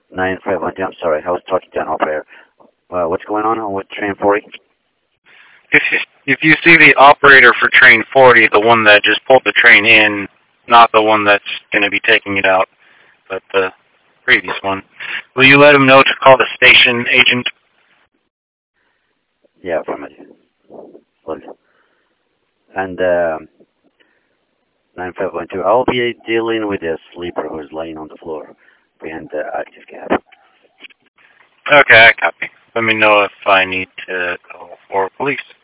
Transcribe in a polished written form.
9512, I'm sorry, I was talking to an operator. What's going on with train 40? If you see the operator for train 40, the one that just pulled the train in, not the one that's going to be taking it out, but the previous one, will you let him know to call the station agent? Yeah, affirmative. Look. And 9512, I'll be dealing with a sleeper who's laying on the floor behind the active cab. Okay, I copy. Let me know if I need to call for police.